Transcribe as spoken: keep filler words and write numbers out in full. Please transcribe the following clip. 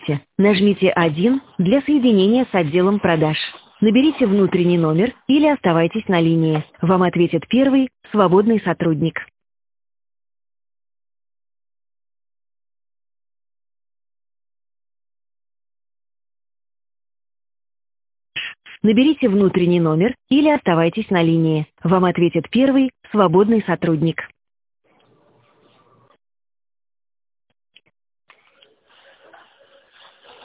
Нажмите один для соединения с отделом продаж. Наберите внутренний номер или оставайтесь на линии. Вам ответит первый свободный сотрудник. Наберите внутренний номер или оставайтесь на линии. Вам ответит первый свободный сотрудник.